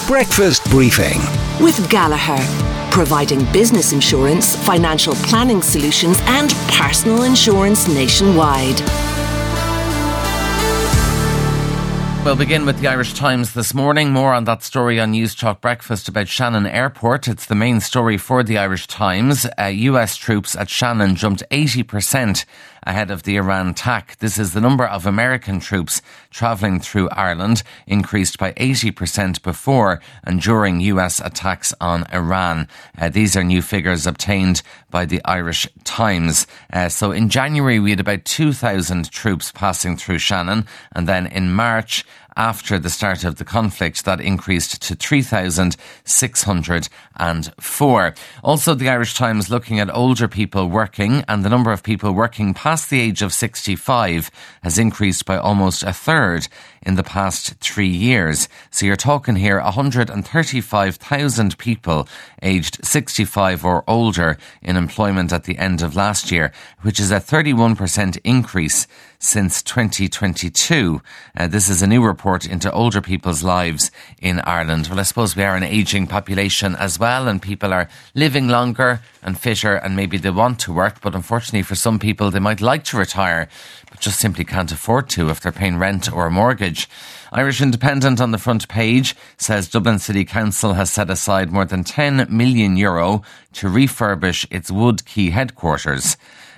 Breakfast Briefing with Gallagher, providing business insurance, financial planning solutions and personal insurance nationwide. We'll begin with the Irish Times this morning. More on that story on News Talk Breakfast about Shannon Airport. It's the main story for the Irish Times. US troops at Shannon jumped 80% ahead of the Iran attack. This is the number of American troops travelling through Ireland, increased by 80% before and during US attacks on Iran. These are new figures obtained by the Irish Times. So in January, we had about 2,000 troops passing through Shannon, and then in March, after the start of the conflict, that increased to 3,604. Also, the Irish Times looking at older people working, and the number of people working past the age of 65 has increased by almost a third in the past 3 years. So you're talking here 135,000 people aged 65 or older in employment at the end of last year, which is a 31% increase since 2022. This is a new report into older people's lives in Ireland. Well, I suppose we are an ageing population as well, and people are living longer and fitter, and maybe they want to work, but unfortunately for some people they might like to retire but just simply can't afford to if they're paying rent or a mortgage. Irish Independent on the front page says Dublin City Council has set aside more than €10 million to refurbish its Wood Quay headquarters.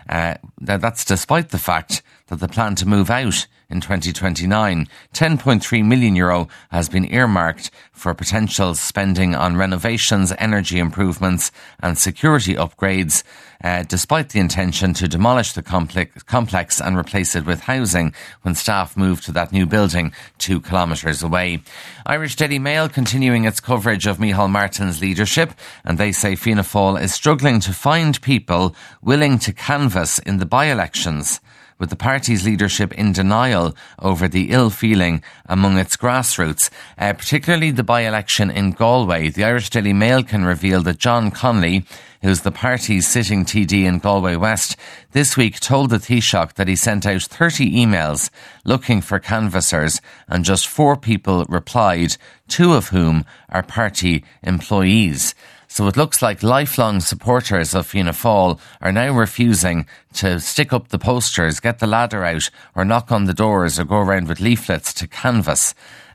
That's despite the fact that the plan to move out in 2029. €10.3 million has been earmarked for potential spending on renovations, energy improvements and security upgrades, despite the intention to demolish the complex and replace it with housing when staff move to that new building 2 kilometres away. Irish Daily Mail continuing its coverage of Micheál Martin's leadership, and they say Fianna Fáil is struggling to find people willing to canvass in the by-elections, with the party's leadership in denial over the ill feeling among its grassroots, particularly the by-election in Galway. The Irish Daily Mail can reveal that John Connolly, who's the party's sitting TD in Galway West, this week told the Taoiseach that he sent out 30 emails looking for canvassers, and just 4 people replied, 2 of whom are party employees. So it looks like lifelong supporters of Fianna Fáil are now refusing to stick up the posters, get the ladder out, or knock on the doors or go around with leaflets to canvass.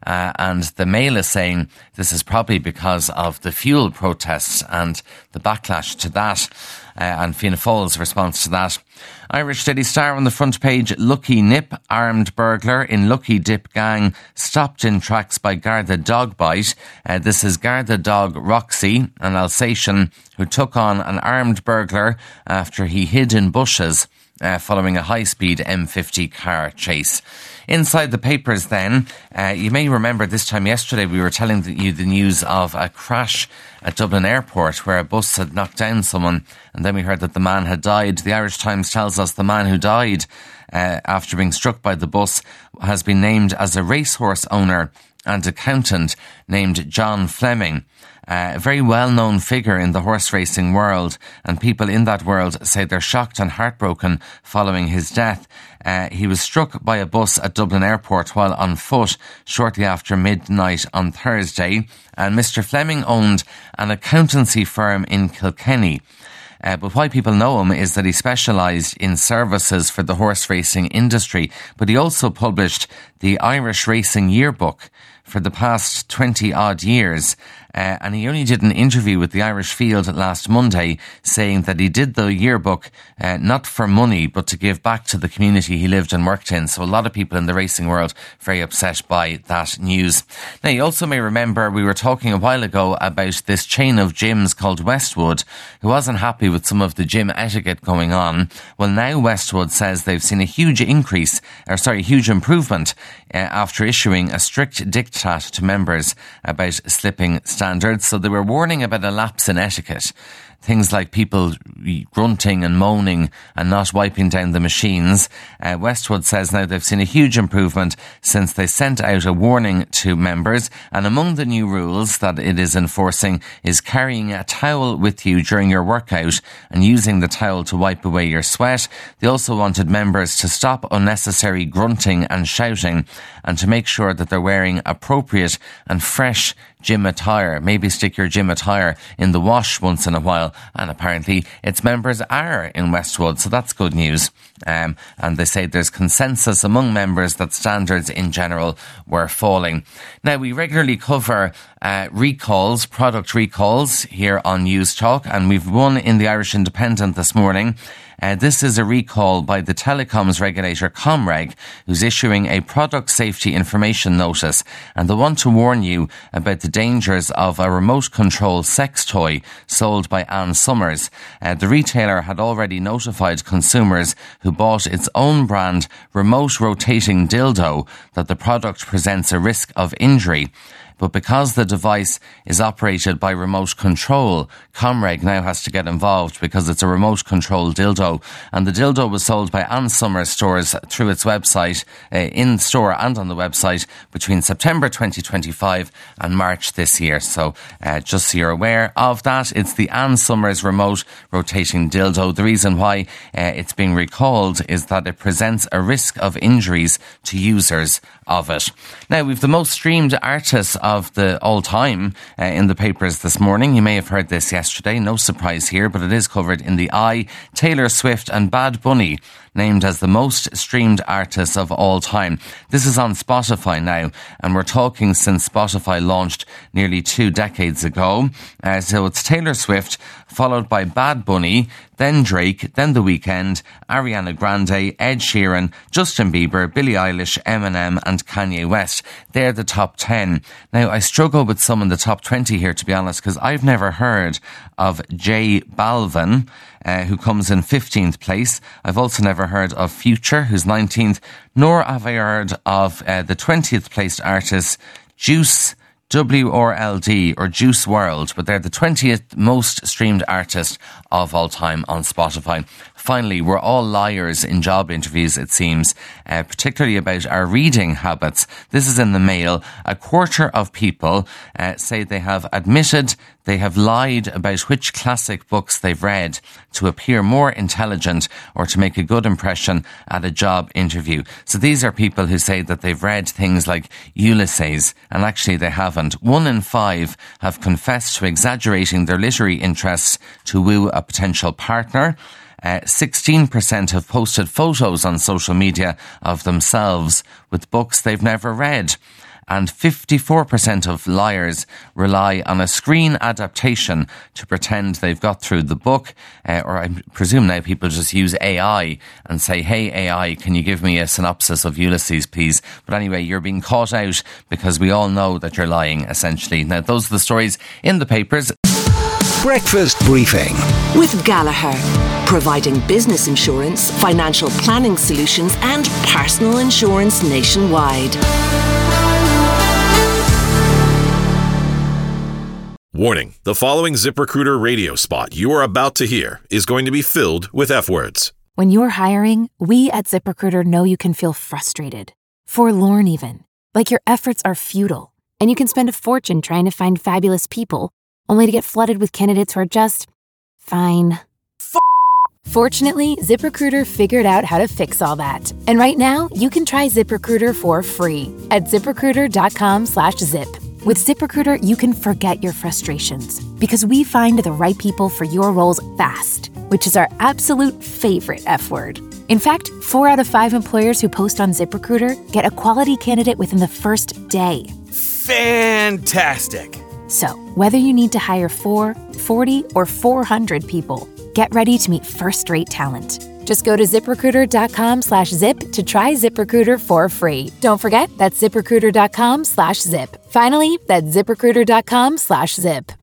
And the Mail is saying this is probably because of the fuel protests and the backlash to that, and Fianna Fáil's response to that. Irish Daily Star on the front page, Lucky Nip, armed burglar in Lucky Dip gang, stopped in tracks by Garda dog bite. This is Garda dog Roxy, an Alsatian who took on an armed burglar after he hid in bushes following a high-speed M50 car chase. Inside the papers then, you may remember this time yesterday we were telling you the news of a crash at Dublin Airport where a bus had knocked down someone, and then we heard that the man had died. The Irish Times tells us the man who died after being struck by the bus has been named as a racehorse owner and accountant named John Fleming. A very well-known figure in the horse racing world, and people in that world say they're shocked and heartbroken following his death. He was struck by a bus at Dublin Airport while on foot shortly after midnight on Thursday, and Mr. Fleming owned an accountancy firm in Kilkenny. But why people know him is that he specialised in services for the horse racing industry, but he also published the Irish Racing Yearbook for the past 20-odd years. And he only did an interview with the Irish Field last Monday saying that he did the yearbook not for money but to give back to the community he lived and worked in. So a lot of people in the racing world very upset by that news. Now you also may remember we were talking a while ago about this chain of gyms called Westwood who wasn't happy with some of the gym etiquette going on. Well, now Westwood says they've seen a huge improvement after issuing a strict diktat to members about slipping standards. So they were warning about a lapse in etiquette. Things like people grunting and moaning and not wiping down the machines. Westwood says now they've seen a huge improvement since they sent out a warning to members. And among the new rules that it is enforcing is carrying a towel with you during your workout and using the towel to wipe away your sweat. They also wanted members to stop unnecessary grunting and shouting and to make sure that they're wearing appropriate and fresh gym attire. Maybe stick your gym attire in the wash once in a while. And apparently its members are in Westwood, so that's good news. And they say there's consensus among members that standards in general were falling. Now, we regularly cover recalls, product recalls here on News Talk, and we've one in the Irish Independent this morning. This is a recall by the telecoms regulator Comreg, who's issuing a product safety information notice, and they want to warn you about the dangers of a remote control sex toy sold by Ann Summers. The retailer had already notified consumers who bought its own brand remote rotating dildo that the product presents a risk of injury. But because the device is operated by remote control, Comreg now has to get involved because it's a remote control dildo. And the dildo was sold by Ann Summers stores through its website, in store and on the website, between September 2025 and March this year. So just so you're aware of that, it's the Ann Summers remote rotating dildo. The reason why it's being recalled is that it presents a risk of injuries to users of it. Now, we've the most streamed artists of the all time in the papers this morning. You may have heard this yesterday, no surprise here, but it is covered in the Eye. Taylor Swift and Bad Bunny named as the most streamed artists of all time. This is on Spotify now, and we're talking since Spotify launched nearly 2 decades ago. So it's Taylor Swift, followed by Bad Bunny, then Drake, then The Weeknd, Ariana Grande, Ed Sheeran, Justin Bieber, Billie Eilish, Eminem and Kanye West. They're the top 10. Now, I struggle with some in the top 20 here, to be honest, because I've never heard of J Balvin, who comes in 15th place. I've also never heard of Future, who's 19th, nor have I heard of the 20th placed artist Juice WRLD or Juice WRLD, but they're the 20th most streamed artist of all time on Spotify. Finally, we're all liars in job interviews, it seems, particularly about our reading habits. This is in the Mail. A quarter of people say they have admitted they have lied about which classic books they've read to appear more intelligent or to make a good impression at a job interview. So these are people who say that they've read things like Ulysses, and actually they haven't. 1 in 5 have confessed to exaggerating their literary interests to woo a potential partner. 16% have posted photos on social media of themselves with books they've never read. And 54% of liars rely on a screen adaptation to pretend they've got through the book. Or I presume now people just use AI and say, hey, AI, can you give me a synopsis of Ulysses, please? But anyway, you're being caught out because we all know that you're lying, essentially. Now, those are the stories in the papers. Breakfast Briefing with Gallagher, providing business insurance, financial planning solutions and personal insurance nationwide. Warning, the following ZipRecruiter radio spot you are about to hear is going to be filled with F-words. When you're hiring, we at ZipRecruiter know you can feel frustrated, forlorn even, like your efforts are futile, and you can spend a fortune trying to find fabulous people only to get flooded with candidates who are just fine. Fortunately, ZipRecruiter figured out how to fix all that. And right now, you can try ZipRecruiter for free at ZipRecruiter.com/zip. With ZipRecruiter, you can forget your frustrations because we find the right people for your roles fast, which is our absolute favorite F word. In fact, 4 out of 5 employers who post on ZipRecruiter get a quality candidate within the first day. Fantastic! So, whether you need to hire 4, 40, or 400 people, get ready to meet first-rate talent. Just go to ZipRecruiter.com/zip to try ZipRecruiter for free. Don't forget, that's ZipRecruiter.com/zip. Finally, that's ZipRecruiter.com/zip.